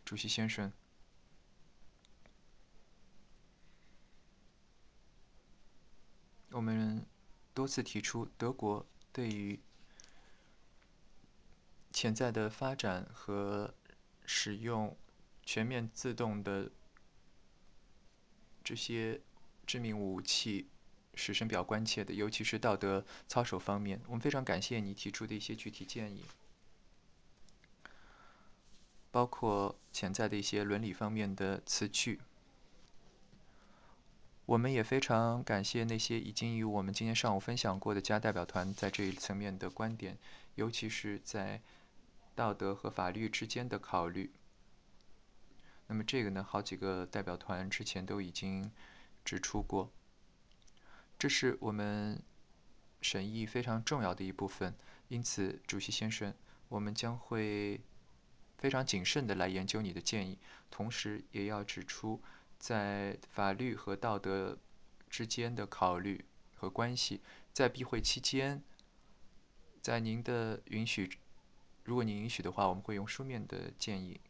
主席先生。我们多次提出，德国对于潜在的发展和使用全面自动的这些致命武器是深表关切的，尤其是道德操守方面。我们非常感谢你提出的一些具体建议，包括潜在的一些伦理方面的词句。我们也非常感谢那些已经与我们今天上午分享过的加代表团在这一层面的观点，尤其是在道德和法律之间的考虑。那么这个呢，好几个代表团之前都已经指出过，这是我们审议非常重要的一部分。因此，主席先生，我们将会非常谨慎地来研究你的建议，同时也要指出，在法律和道德之间的考虑和关系，在闭会期间，在您的允许，如果您允许的话，我们会用书面的建议